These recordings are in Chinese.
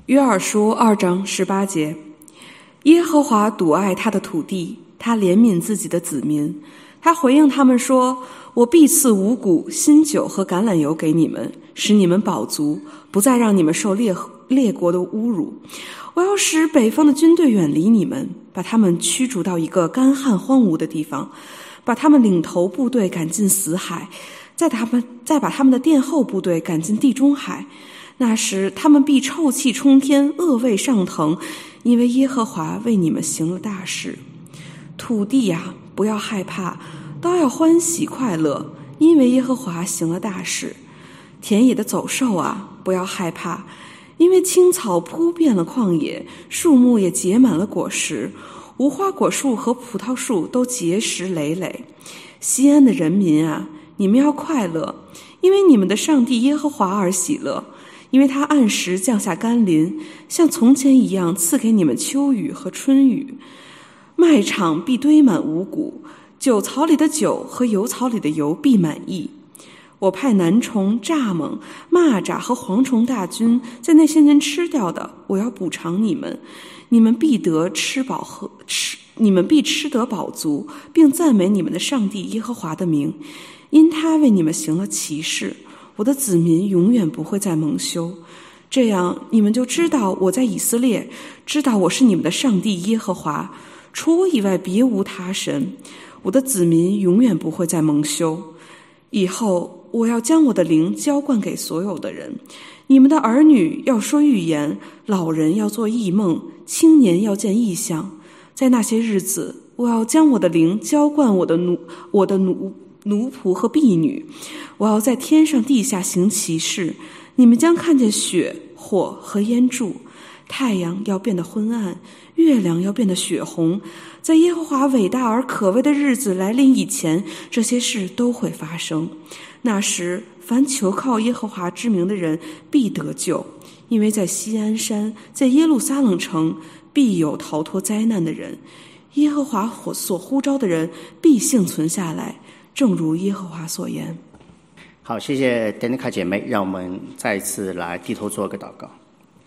约珥书2章18节，耶和华笃爱他的土地，他怜悯自己的子民。他回应他们说，我必赐五谷、新酒和橄榄油给你们，使你们饱足，不再让你们受列国的侮辱。我要使北方的军队远离你们，把他们驱逐到一个干旱荒芜的地方，把他们领头部队赶进死海，再把他们的殿后部队赶进地中海。那时他们必臭气冲天，恶味上腾，因为耶和华为你们行了大事。土地呀，不要害怕，都要欢喜快乐，因为耶和华行了大事。田野的走兽啊，不要害怕，因为青草铺遍了旷野，树木也结满了果实，无花果树和葡萄树都结实累累。西安的人民啊，你们要快乐，因为你们的上帝耶和华而喜乐，因为他按时降下甘霖，像从前一样赐给你们秋雨和春雨。麦场必堆满五谷，酒槽里的酒和油槽里的油必满溢。我派男虫、蚱蜢、蚂蚱和蝗虫大军，在那些年吃掉的，我要补偿你们。你们必吃得饱足，并赞美你们的上帝耶和华的名，因他为你们行了奇事。我的子民永远不会再蒙羞。这样你们就知道我在以色列，知道我是你们的上帝耶和华，除我以外别无他神。我的子民永远不会再蒙羞。以后我要将我的灵浇灌给所有的人，你们的儿女要说预言，老人要做异梦，青年要见异象。在那些日子，我要将我的灵浇灌我的奴仆和婢女，我要在天上地下行奇事。你们将看见血、火和烟柱，太阳要变得昏暗，月亮要变得血红。在耶和华伟大而可畏的日子来临以前，这些事都会发生。那时，凡求靠耶和华之名的人必得救，因为在锡安山，在耶路撒冷城必有逃脱灾难的人。耶和华所呼召的人必幸存下来，正如耶和华所言。 好，谢谢丹妮卡姐妹，让我们再一次来低头做个祷告。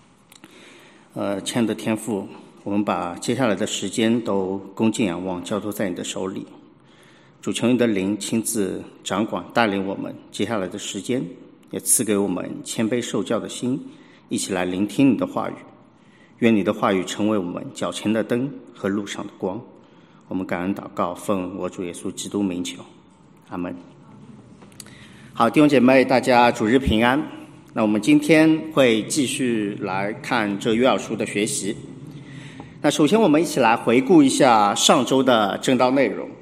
亲爱的天父，我们把接下来的时间都恭敬仰望，交托在你的手里。主，求你的灵亲自掌管带领我们接下来的时间，也赐给我们谦卑受教的心，一起来聆听你的话语。愿你的话语成为我们脚前的灯和路上的光。我们感恩祷告，奉我主耶稣基督名求，阿们。好，弟兄姐妹，大家主日平安。那我们今天会继续来看这约珥书的学习。那首先我们一起来回顾一下上周的正道内容。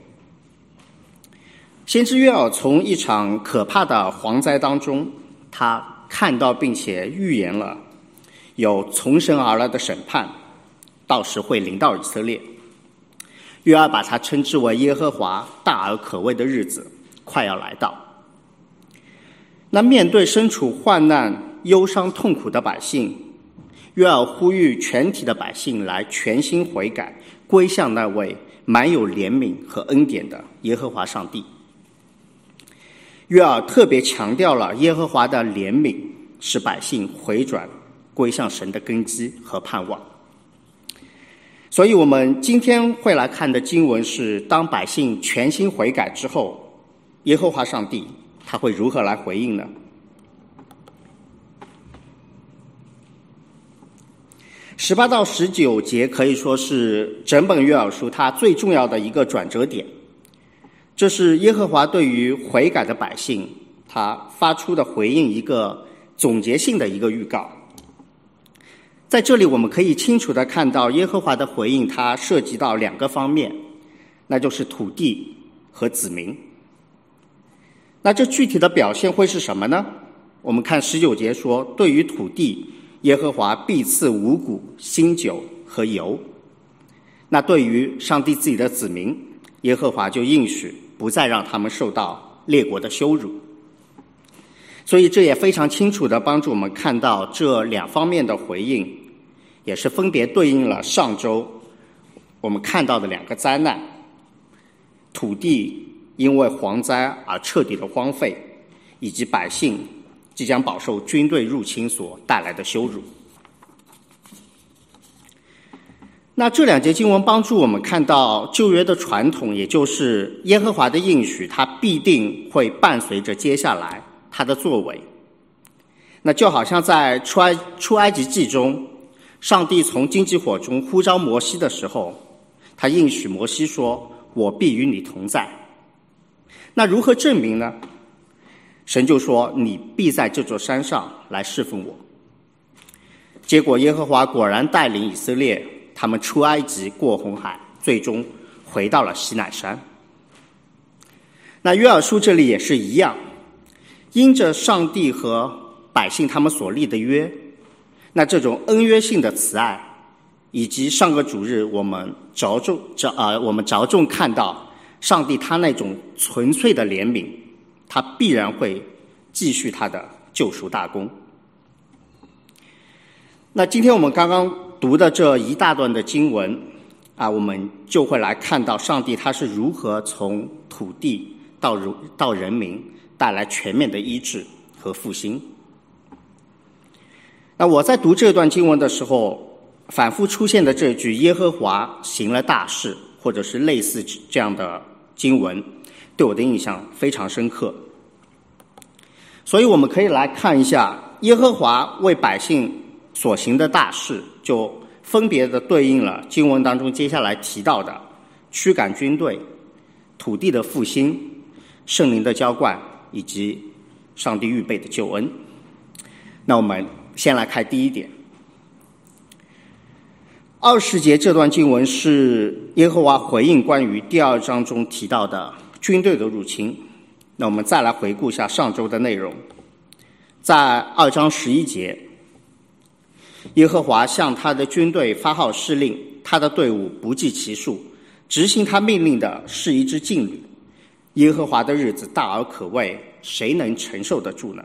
先知约珥从一场可怕的蝗灾当中，他看到并且预言了有从神而来的审判，到时会临到以色列。约珥把它称之为耶和华大而可畏的日子快要来到。那面对身处患难、忧伤、痛苦的百姓，约珥呼吁全体的百姓来全心悔改，归向那位满有怜悯和恩典的耶和华上帝。约珥特别强调了耶和华的怜悯使百姓回转归向神的根基和盼望。所以我们今天会来看的经文是，当百姓全心悔改之后，耶和华上帝他会如何来回应呢？18到19节可以说是整本约珥书它最重要的一个转折点。这是耶和华对于悔改的百姓他发出的回应，一个总结性的一个预告。在这里我们可以清楚地看到耶和华的回应，它涉及到两个方面，那就是土地和子民。那这具体的表现会是什么呢？我们看19节说，对于土地，耶和华必赐五谷、新酒和油。那对于上帝自己的子民，耶和华就应许不再让他们受到列国的羞辱。所以这也非常清楚地帮助我们看到这两方面的回应，也是分别对应了上周我们看到的两个灾难：土地因为蝗灾而彻底的荒废，以及百姓即将饱受军队入侵所带来的羞辱。 那这两节经文帮助我们看到旧约的传统，也就是耶和华的应许，它必定会伴随着接下来他的作为。那就好像在出埃及记中，上帝从荆棘火中呼召摩西的时候，他应许摩西说，我必与你同在。那如何证明呢？神就说，你必在这座山上来侍奉我。结果耶和华果然带领以色列他们出埃及，过红海，最终回到了西乃山。那约珥书这里也是一样，因着上帝和百姓他们所立的约，那这种恩约性的慈爱，以及上个主日我们着重看到上帝他那种纯粹的怜悯，他必然会继续他的救赎大功。那今天我们刚刚读的这一大段的经文我们就会来看到上帝他是如何从土地到人民带来全面的医治和复兴。那我在读这段经文的时候，反复出现的这句耶和华行了大事，或者是类似这样的经文，对我的印象非常深刻。所以我们可以来看一下耶和华为百姓所行的大事，就分别的对应了经文当中接下来提到的驱赶军队、土地的复兴、圣灵的浇灌，以及上帝预备的救恩。那我们先来看第一点。20节这段经文是耶和华回应关于第2章中提到的军队的入侵。那我们再来回顾一下上周的内容。在2章11节，耶和华向他的军队发号施令，他的队伍不计其数，执行他命令的是一支劲旅。耶和华的日子大而可畏，谁能承受得住呢？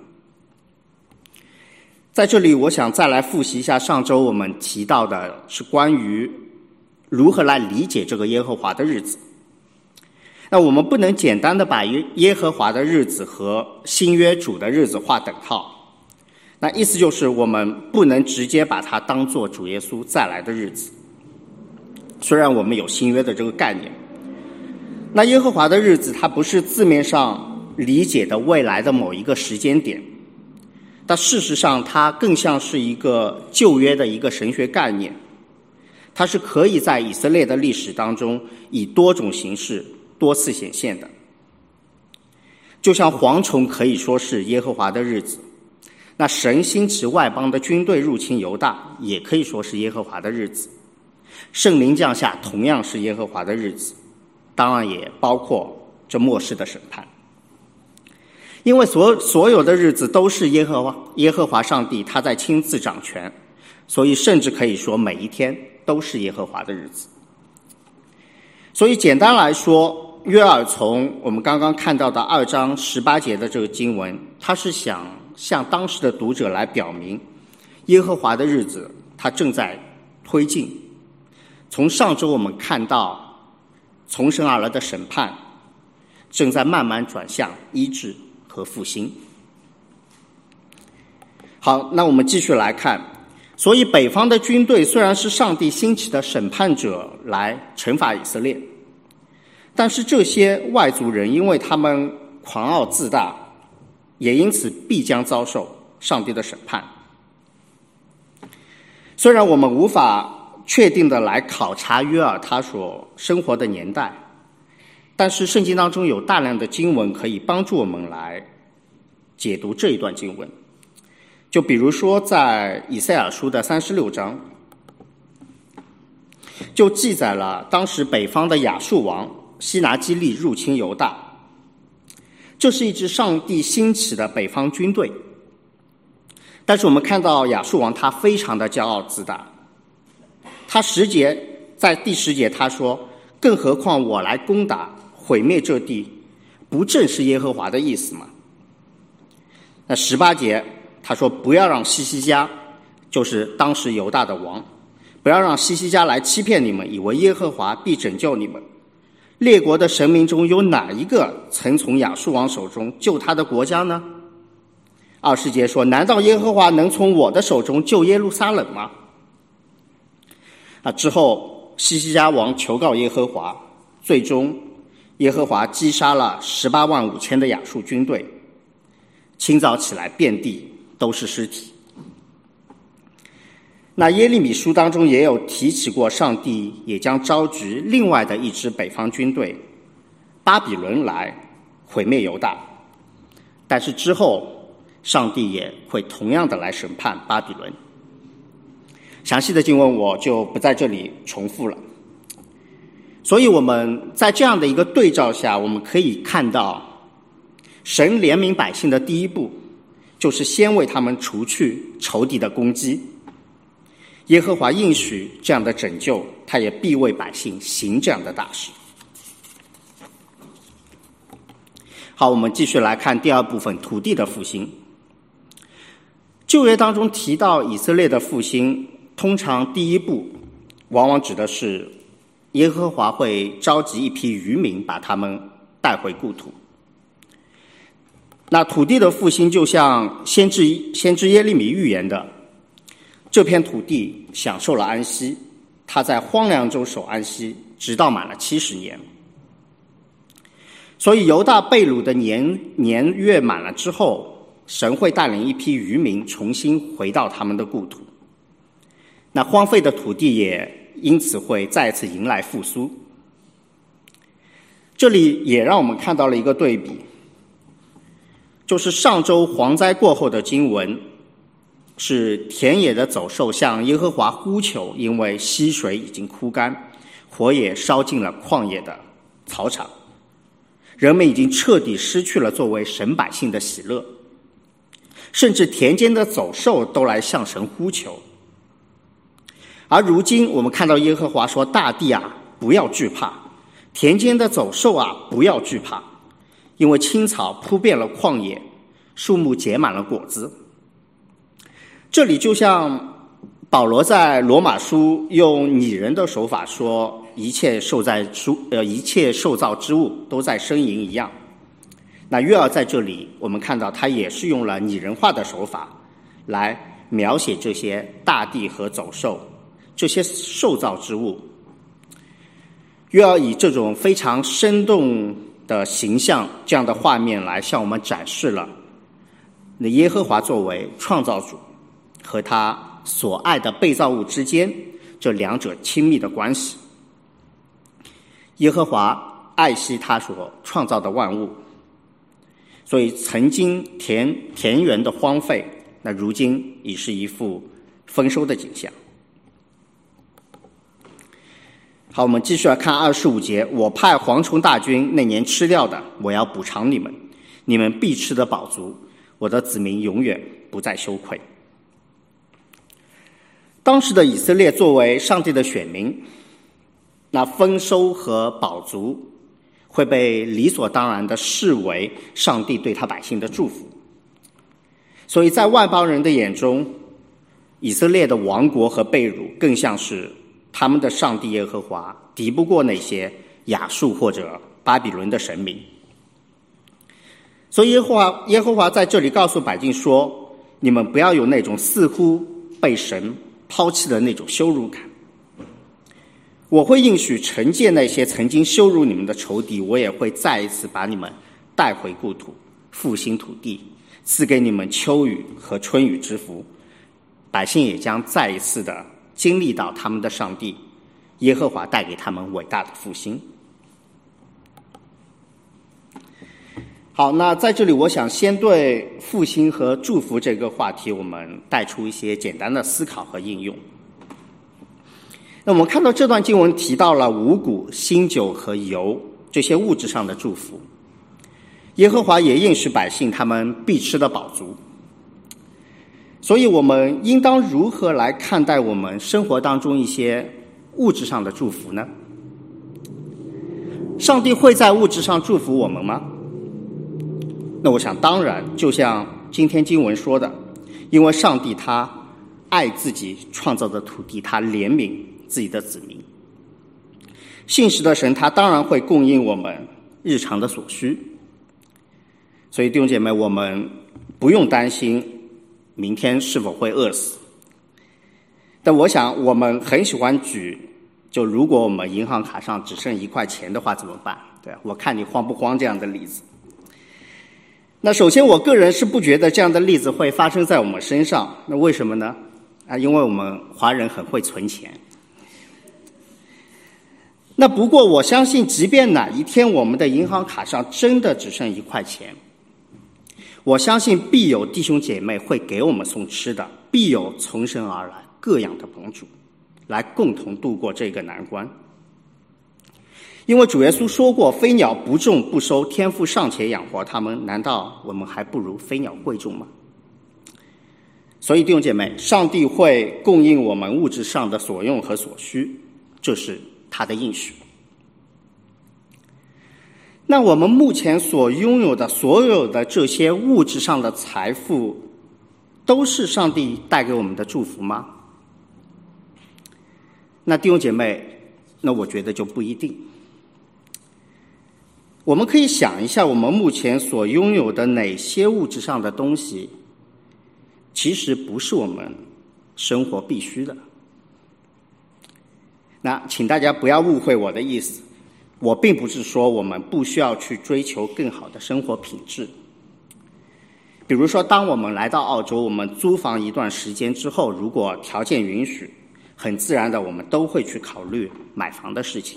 在这里我想再来复习一下上周我们提到的是关于如何来理解这个耶和华的日子。那我们不能简单的把耶和华的日子和新约主的日子划等号，那意思就是我们不能直接把它当作主耶稣再来的日子。虽然我们有新约的这个概念，那耶和华的日子它不是字面上理解的未来的某一个时间点，但事实上它更像是一个旧约的一个神学概念，它是可以在以色列的历史当中以多种形式多次显现的。就像蝗虫可以说是耶和华的日子，那神兴起外邦的军队入侵犹大也可以说是耶和华的日子，圣灵降下同样是耶和华的日子，当然也包括这末世的审判。因为所有的日子都是耶和华上帝他在亲自掌权，所以甚至可以说每一天都是耶和华的日子。所以简单来说，约珥从我们刚刚看到的2章18节的这个经文，他是想向当时的读者来表明耶和华的日子他正在推进。从上周我们看到从神而来的审判正在慢慢转向医治和复兴。好，那我们继续来看。所以北方的军队虽然是上帝兴起的审判者来惩罚以色列，但是这些外族人因为他们狂傲自大，也因此必将遭受上帝的审判。虽然我们无法确定的来考察约珥他所生活的年代，但是圣经当中有大量的经文可以帮助我们来解读这一段经文。就比如说在以赛亚书的36章，就记载了当时北方的亚述王西拿基立入侵犹大。这是一支上帝兴起的北方军队，但是我们看到亚述王他非常的骄傲自大，他在第10节他说，更何况我来攻打毁灭这地，不正是耶和华的意思吗？那18节他说，不要让西西家，就是当时犹大的王，不要让西西家来欺骗你们，以为耶和华必拯救你们。列国的神明中有哪一个曾从亚述王手中救他的国家呢？20节说，难道耶和华能从我的手中救耶路撒冷吗？之后西西家王求告耶和华，最终耶和华击杀了18万5千的亚述军队，清早起来遍地都是尸体。那耶利米书当中也有提起过，上帝也将召集另外的一支北方军队巴比伦来毁灭犹大，但是之后上帝也会同样的来审判巴比伦。详细的经文我就不在这里重复了。所以我们在这样的一个对照下，我们可以看到神怜悯百姓的第一步就是先为他们除去仇敌的攻击。耶和华应许这样的拯救，他也必为百姓行这样的大事。好，我们继续来看第二部分，土地的复兴。旧约当中提到以色列的复兴，通常第一步往往指的是耶和华会召集一批渔民把他们带回故土。那土地的复兴就像先知耶利米预言的，这片土地享受了安息，他在荒凉中守安息，直到满了70年。所以犹大被掳的年月满了之后，神会带领一批渔民重新回到他们的故土，那荒废的土地也因此会再次迎来复苏。这里也让我们看到了一个对比，就是上周蝗灾过后的经文是田野的走兽向耶和华呼求，因为溪水已经枯干，火也烧尽了旷野的草场，人们已经彻底失去了作为神百姓的喜乐，甚至田间的走兽都来向神呼求。而如今我们看到耶和华说，大地啊，不要惧怕，田间的走兽啊，不要惧怕，因为青草铺遍了旷野，树木结满了果子。这里就像保罗在罗马书用拟人的手法说，一切受造之物都在呻吟一样。那约珥在这里我们看到他也是用了拟人化的手法来描写这些大地和走兽，这些受造之物。约珥以这种非常生动的形象，这样的画面来向我们展示了那耶和华作为创造主和他所爱的被造物之间这两者亲密的关系。耶和华爱惜他所创造的万物，所以曾经田园的荒废，那如今已是一副丰收的景象。好，我们继续来看25节，我派蝗虫大军那年吃掉的，我要补偿你们，你们必吃得饱足，我的子民永远不再羞愧。当时的以色列作为上帝的选民，那丰收和饱足会被理所当然地视为上帝对他百姓的祝福。所以在外邦人的眼中，以色列的亡国和被掳更像是他们的上帝耶和华敌不过那些亚述或者巴比伦的神明。所以耶和华在这里告诉百姓说，你们不要有那种似乎被神抛弃的那种羞辱感，我会应许惩戒那些曾经羞辱你们的仇敌，我也会再一次把你们带回故土，复兴土地，赐给你们秋雨和春雨之福，百姓也将再一次的经历到他们的上帝耶和华带给他们伟大的复兴。好，那在这里我想先对复兴和祝福这个话题我们带出一些简单的思考和应用。那我们看到这段经文提到了五谷、新酒和油这些物质上的祝福，耶和华也应许百姓他们必吃得饱足。所以我们应当如何来看待我们生活当中一些物质上的祝福呢？上帝会在物质上祝福我们吗？那我想当然，就像今天经文说的，因为上帝他爱自己创造的土地，他怜悯自己的子民。信实的神他当然会供应我们日常的所需。所以弟兄姐妹，我们不用担心明天是否会饿死。但我想我们很喜欢举就如果我们银行卡上只剩1块钱的话怎么办？对，我看你慌不慌这样的例子。那首先我个人是不觉得这样的例子会发生在我们身上，那为什么呢？因为我们华人很会存钱。那不过我相信，即便哪一天我们的银行卡上真的只剩1块钱，我相信必有弟兄姐妹会给我们送吃的，必有从神而来各样的帮助，来共同度过这个难关。因为主耶稣说过，飞鸟不种不收，天父尚且养活他们，难道我们还不如飞鸟贵重吗？所以弟兄姐妹，上帝会供应我们物质上的所用和所需，这是他的应许。那我们目前所拥有的所有的这些物质上的财富，都是上帝带给我们的祝福吗？那弟兄姐妹，那我觉得就不一定。我们可以想一下，我们目前所拥有的哪些物质上的东西，其实不是我们生活必须的。那请大家不要误会我的意思，我并不是说我们不需要去追求更好的生活品质。比如说，当我们来到澳洲，我们租房一段时间之后，如果条件允许，很自然的我们都会去考虑买房的事情。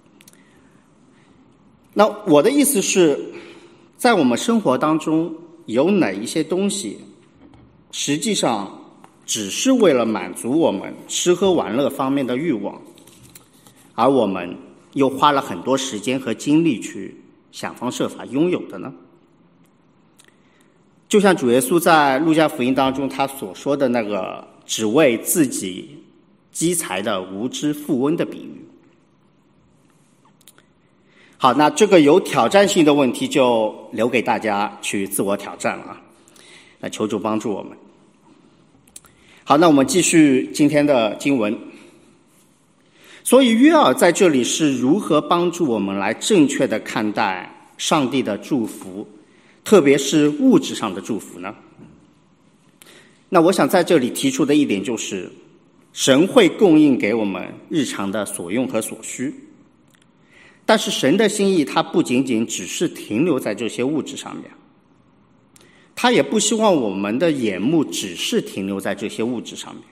那我的意思是，在我们生活当中有哪一些东西实际上只是为了满足我们吃喝玩乐方面的欲望，而我们又花了很多时间和精力去想方设法拥有的呢？就像主耶稣在路加福音当中他所说的那个只为自己积财的无知富翁的比喻。好，那这个有挑战性的问题就留给大家去自我挑战了啊！那求主帮助我们。好，那我们继续今天的经文。所以约珥在这里是如何帮助我们来正确的看待上帝的祝福，特别是物质上的祝福呢？那我想在这里提出的一点就是，神会供应给我们日常的所用和所需，但是神的心意它不仅仅只是停留在这些物质上面，他也不希望我们的眼目只是停留在这些物质上面。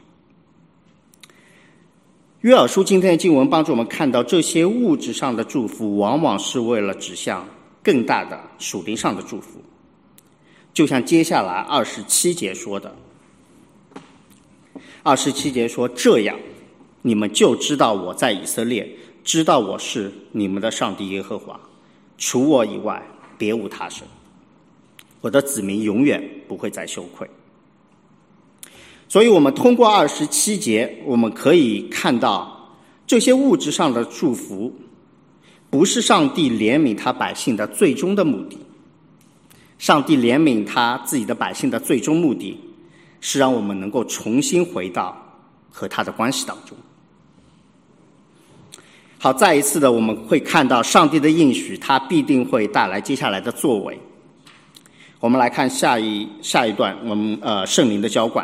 约珥书今天的经文帮助我们看到，这些物质上的祝福往往是为了指向更大的属灵上的祝福，就像接下来27节说的。27节说，这样你们就知道我在以色列，知道我是你们的上帝耶和华，除我以外别无他神，我的子民永远不会再羞愧。所以我们通过27节，我们可以看到这些物质上的祝福不是上帝怜悯他百姓的最终的目的。上帝怜悯他自己的百姓的最终目的是让我们能够重新回到和他的关系当中。好，再一次的我们会看到上帝的应许，他必定会带来接下来的作为。我们来看下一段，我们圣灵的浇灌。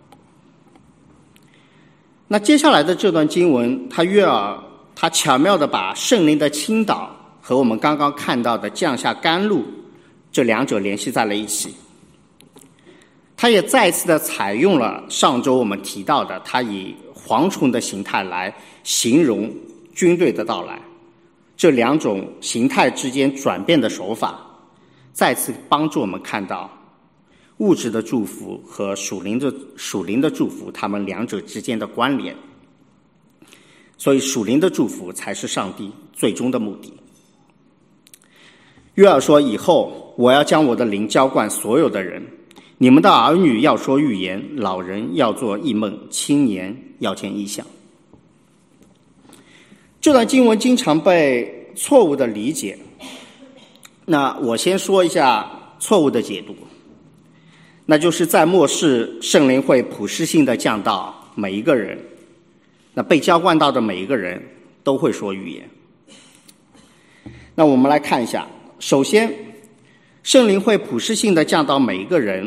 那接下来的这段经文，约珥他巧妙地把圣灵的倾倒和我们刚刚看到的降下甘露这两者联系在了一起。他也再次的采用了上周我们提到的，他以蝗虫的形态来形容军队的到来，这两种形态之间转变的手法，再次帮助我们看到物质的祝福和属灵的祝福，它们两者之间的关联。所以属灵的祝福才是上帝最终的目的。约珥说，以后我要将我的灵浇灌所有的人，你们的儿女要说预言，老人要做异梦，青年要见异象。这段经文经常被错误的理解，那我先说一下错误的解读，那就是在末世圣灵会普世性的降到每一个人，那被浇灌到的每一个人都会说预言。那我们来看一下，首先圣灵会普世性的降到每一个人，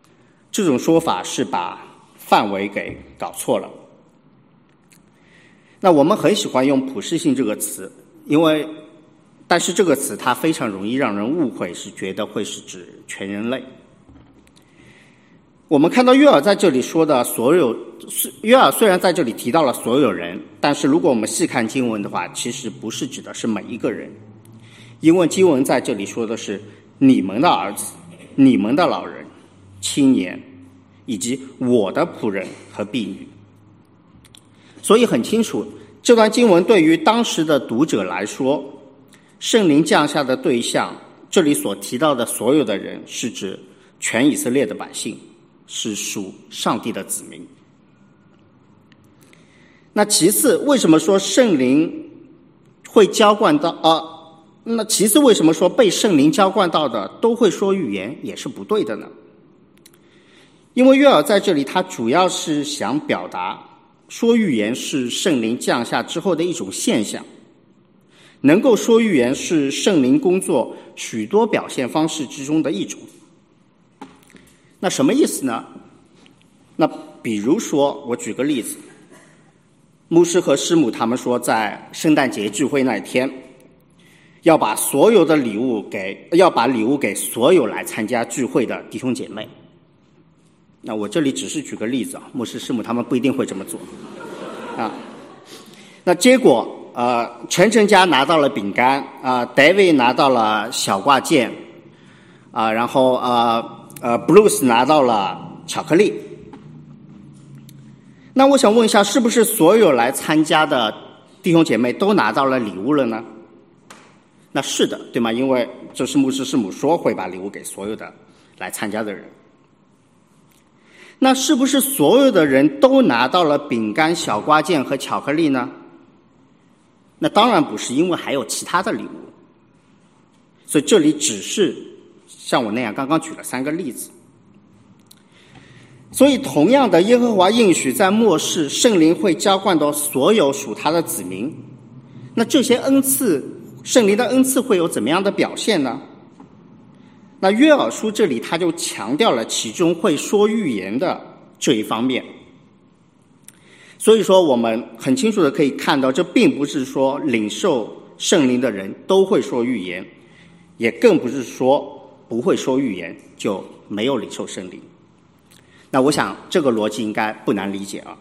这种说法是把范围给搞错了。 那我们很喜欢用普世性这个词，但是这个词它非常容易让人误会，是觉得会是指全人类。我们看到约珥在这里说的约珥虽然在这里提到了所有人，但是如果我们细看经文的话，其实不是指的是每一个人，因为经文在这里说的是你们的儿子、你们的老人、青年，以及我的仆人和婢女。所以很清楚，这段经文对于当时的读者来说，圣灵降下的对象，这里所提到的所有的人，是指全以色列的百姓，是属上帝的子民。那其次，为什么说圣灵会浇灌到那其次为什么说被圣灵浇灌到的都会说预言也是不对的呢？因为约珥在这里他主要是想表达说预言是圣灵降下之后的一种现象，能够说预言是圣灵工作许多表现方式之中的一种。那什么意思呢？那比如说我举个例子，牧师和师母他们说在圣诞节聚会那天要把礼物给所有来参加聚会的弟兄姐妹。那我这里只是举个例子啊，牧师师母他们不一定会这么做啊。那结果晨家拿到了饼干David 拿到了小挂件然后Bruce 拿到了巧克力。那我想问一下，是不是所有来参加的弟兄姐妹都拿到了礼物了呢？那是的，对吗？因为这是牧师师母说会把礼物给所有的来参加的人。那是不是所有的人都拿到了饼干、小挂件和巧克力呢？那当然不是，因为还有其他的礼物。所以这里只是像我那样刚刚举了3个例子。所以同样的，耶和华应许在末世圣灵会浇灌到所有属他的子民。那这些恩赐，圣灵的恩赐会有怎么样的表现呢？那约珥书这里他就强调了其中会说预言的这一方面。所以说我们很清楚的可以看到，这并不是说领受圣灵的人都会说预言，也更不是说不会说预言就没有领受圣灵。那我想这个逻辑应该不难理解啊。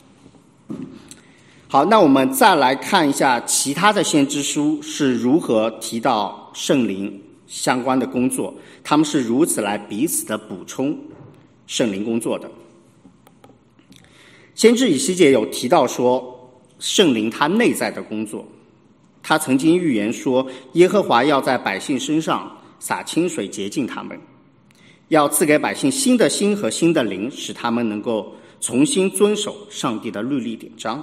好，那我们再来看一下其他的先知书是如何提到圣灵相关的工作，他们是如此来彼此的补充圣灵工作的。先知以西结有提到说圣灵他内在的工作，他曾经预言说耶和华要在百姓身上洒清水洁净他们，要赐给百姓新的心和新的灵，使他们能够重新遵守上帝的律例典章。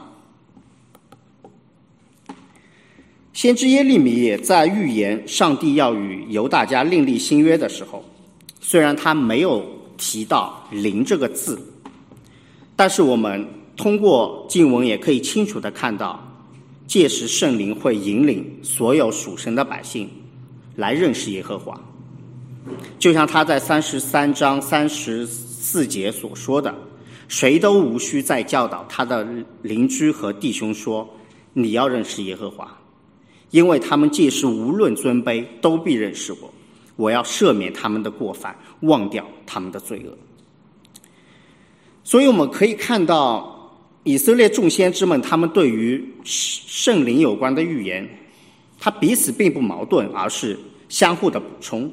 先知耶利米也在预言上帝要与犹大家另立新约的时候，虽然他没有提到灵这个字，但是我们通过经文也可以清楚地看到，届时圣灵会引领所有属神的百姓来认识耶和华。就像他在33章34节所说的，谁都无需再教导他的邻居和弟兄说，你要认识耶和华，因为他们届时无论尊卑都必认识我，我要赦免他们的过犯，忘掉他们的罪恶。所以我们可以看到以色列众先知们他们对于圣灵有关的预言，它彼此并不矛盾，而是相互的补充。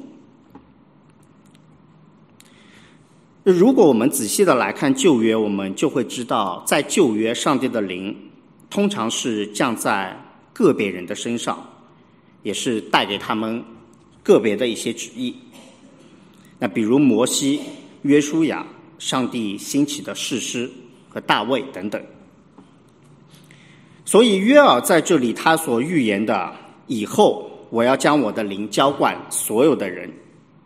如果我们仔细的来看旧约，我们就会知道，在旧约上帝的灵通常是降在个别人的身上，也是带给他们个别的一些旨意。那比如摩西、约书亚，上帝兴起的士师和大卫等等。所以约珥在这里他所预言的，以后我要将我的灵浇灌所有的人，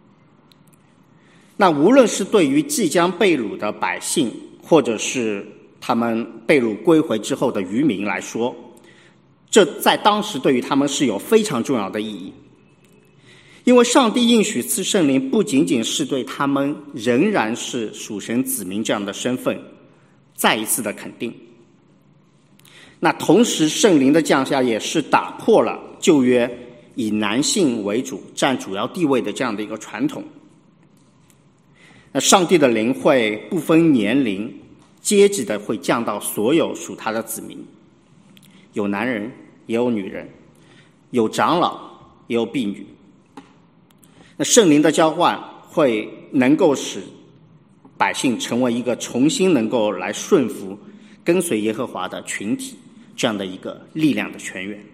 那无论是对于即将被掳的百姓，或者是他们被掳归回之后的渔民来说，这在当时对于他们是有非常重要的意义。因为上帝应许赐圣灵不仅仅是对他们仍然是属神子民这样的身份再一次的肯定， 那同时圣灵的降下也是打破了旧约以男性为主占主要地位的这样的一个传统。那上帝的灵会不分年龄阶级的会降到所有属他的子民，有男人也有女人，有长老也有婢女。那圣灵的交换会能够使百姓成为一个重新能够来顺服跟随耶和华的群体，这样的一个力量的泉源。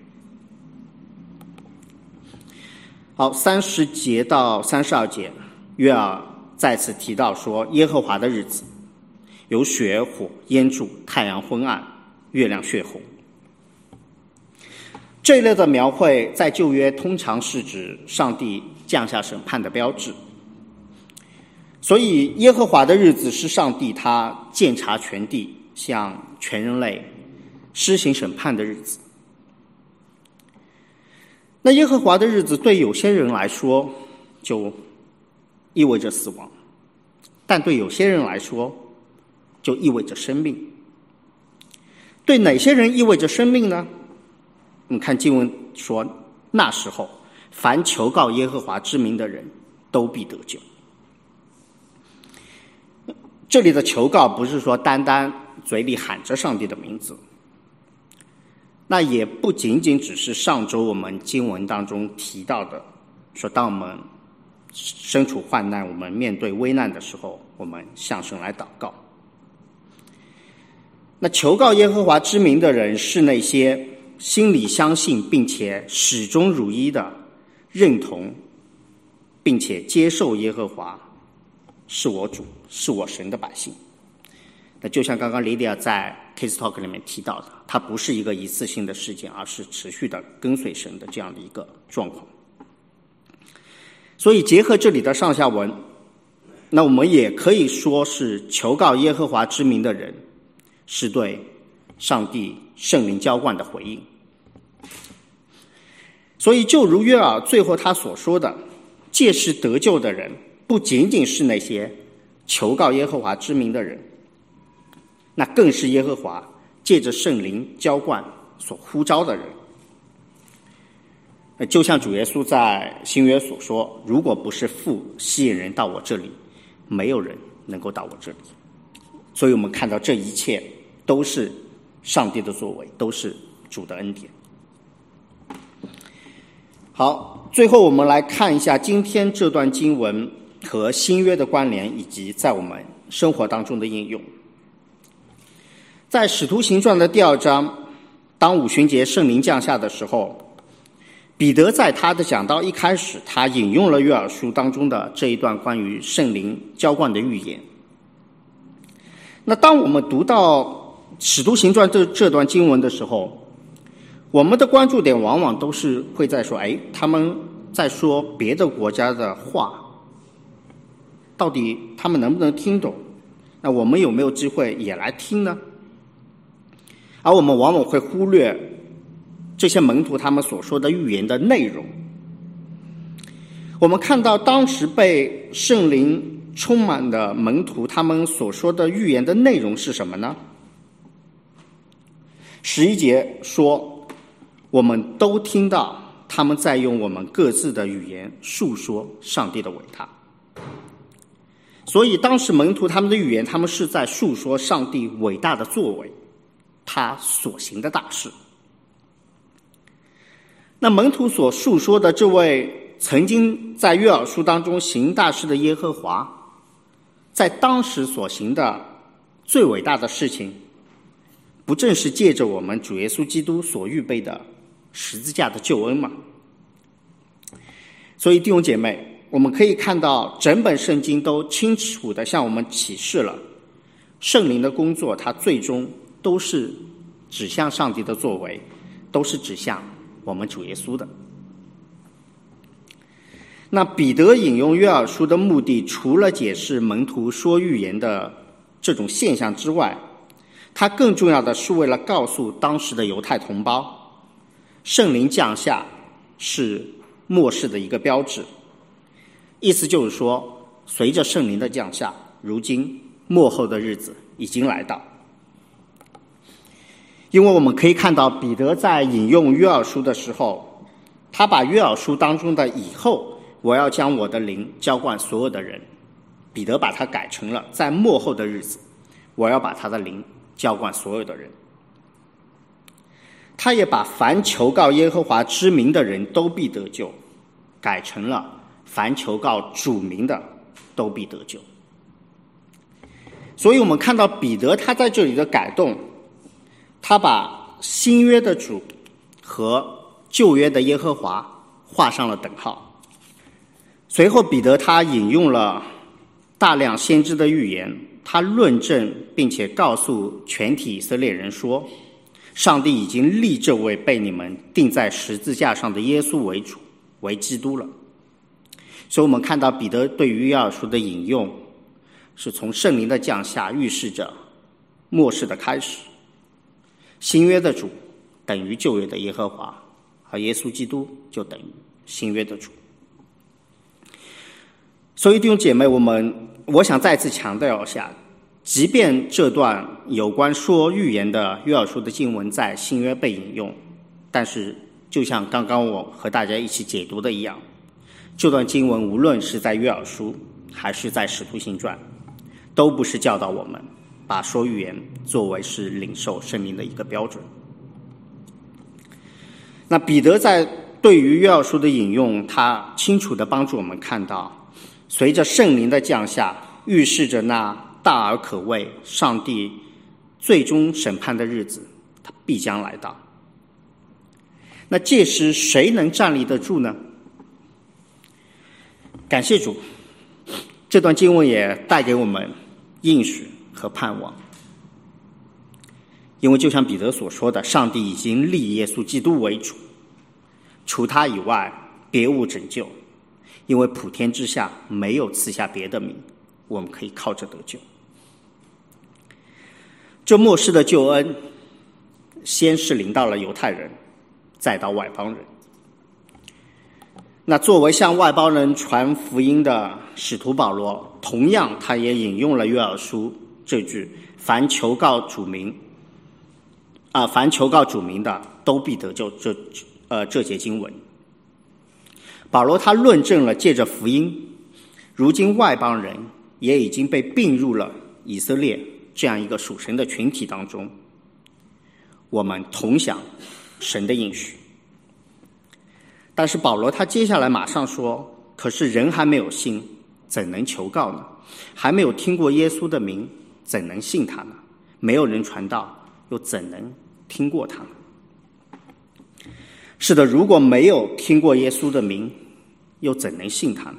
好，30节到32节，约珥再次提到说，耶和华的日子有血火淹住，太阳昏暗，月亮血红。这一类的描绘在旧约通常是指上帝降下审判的标志，所以耶和华的日子是上帝他鉴察全地，向全人类施行审判的日子。那耶和华的日子对有些人来说就意味着死亡，但对有些人来说就意味着生命。对哪些人意味着生命呢？我们看经文说，那时候凡求告耶和华之名的人都必得救。这里的求告不是说单单嘴里喊着上帝的名字，那也不仅仅只是上周我们经文当中提到的，说当我们身处患难，我们面对危难的时候，我们向神来祷告。那求告耶和华之名的人是那些心里相信并且始终如一的认同并且接受耶和华是我主是我神的百姓。那就像刚刚莉迪亚在 Case Talk 里面提到的，它不是一个一次性的事件，而是持续的跟随神的这样的一个状况。所以结合这里的上下文，那我们也可以说是求告耶和华之名的人是对上帝圣灵浇灌的回应。所以就如约珥最后他所说的，届时得救的人不仅仅是那些求告耶和华之名的人，那更是耶和华借着圣灵浇灌所呼召的人。就像主耶稣在新约所说，如果不是父吸引人到我这里，没有人能够到我这里。所以我们看到这一切都是上帝的作为，都是主的恩典。好，最后我们来看一下今天这段经文和新约的关联，以及在我们生活当中的应用。在使徒行传的第2章，当五旬节圣灵降下的时候，彼得在他的讲道一开始，他引用了约珥书当中的这一段关于圣灵浇灌的预言。那当我们读到使徒行传这段经文的时候，我们的关注点往往都是会在说，他们在说别的国家的话，到底他们能不能听懂？那我们有没有机会也来听呢？而我们往往会忽略这些门徒他们所说的预言的内容。我们看到当时被圣灵充满的门徒，他们所说的预言的内容是什么呢？11节说，我们都听到他们在用我们各自的语言述说上帝的伟大。所以当时门徒他们的语言，他们是在述说上帝伟大的作为，他所行的大事。那门徒所述说的这位曾经在约珥书当中行大事的耶和华，在当时所行的最伟大的事情，不正是借着我们主耶稣基督所预备的十字架的救恩吗？所以弟兄姐妹，我们可以看到整本圣经都清楚地向我们启示了圣灵的工作，它最终都是指向上帝的作为，都是指向我们主耶稣的。那彼得引用约珥书的目的，除了解释门徒说预言的这种现象之外，他更重要的是为了告诉当时的犹太同胞，圣灵降下是末世的一个标志。意思就是说，随着圣灵的降下，如今末后的日子已经来到。 因为我们可以看到彼得在引用约珥书的时候，他把约珥书当中的以后我要将我的灵浇灌所有的人，彼得把它改成了在末后的日子我要把他的灵浇灌所有的人。他也把凡求告耶和华之名的人都必得救改成了凡求告主名的都必得救。所以我们看到彼得他在这里的改动，他把新约的主和旧约的耶和华画上了等号。随后彼得他引用了大量先知的预言，他论证并且告诉全体以色列人说，上帝已经立这位被你们钉在十字架上的耶稣为主，为基督了。所以我们看到彼得对于约珥书的引用是从圣灵的降下预示着末世的开始，新约的主等于旧约的耶和华，而耶稣基督就等于新约的主。所以弟兄姐妹，我想再次强调一下，即便这段有关说预言的约珥书的经文在新约被引用，但是就像刚刚我和大家一起解读的一样，这段经文无论是在约珥书还是在使徒行传，都不是教导我们把说预言作为是领受圣灵的一个标准。那彼得在对于约珥书的引用，他清楚地帮助我们看到，随着圣灵的降下，预示着那大而可畏上帝最终审判的日子它必将来到。那届时谁能站立得住呢？感谢主，这段经文也带给我们应许和盼望。因为就像彼得所说的，上帝已经立耶稣基督为主，除他以外别无拯救，因为普天之下没有赐下别的名，我们可以靠着得救。这末世的救恩先是临到了犹太人，再到外邦人。那作为向外邦人传福音的使徒保罗，同样他也引用了约珥书这句凡求告主名的都必得救这节经文。保罗他论证了借着福音，如今外邦人也已经被并入了以色列这样一个属神的群体当中，我们同享神的应许。但是保罗他接下来马上说，可是人还没有信，怎能求告呢？还没有听过耶稣的名，怎能信他呢？没有人传道，又怎能听过他呢？是的，如果没有听过耶稣的名，又怎能信他呢？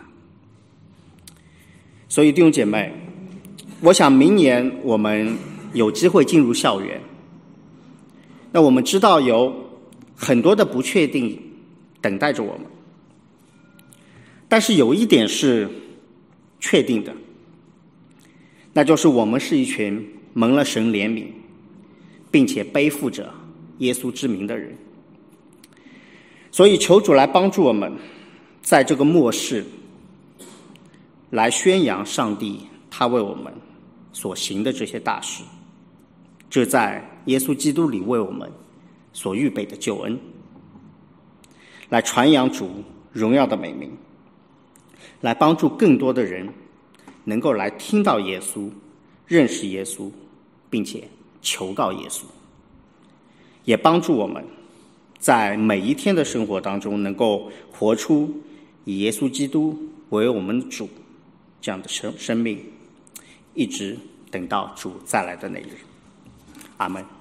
所以弟兄姐妹，我想明年我们有机会进入校园，那我们知道有很多的不确定等待着我们，但是有一点是确定的，那就是我们是一群蒙了神怜悯并且背负着耶稣之名的人。所以求主来帮助我们在这个末世来宣扬上帝他为我们所行的这些大事，这在耶稣基督里为我们所预备的救恩，来传扬主荣耀的美名，来帮助更多的人能够来听到耶稣，认识耶稣，并且求告耶稣，也帮助我们在每一天的生活当中能够活出以耶稣基督为我们主这样的生命，一直等到主再来的那一日。阿们。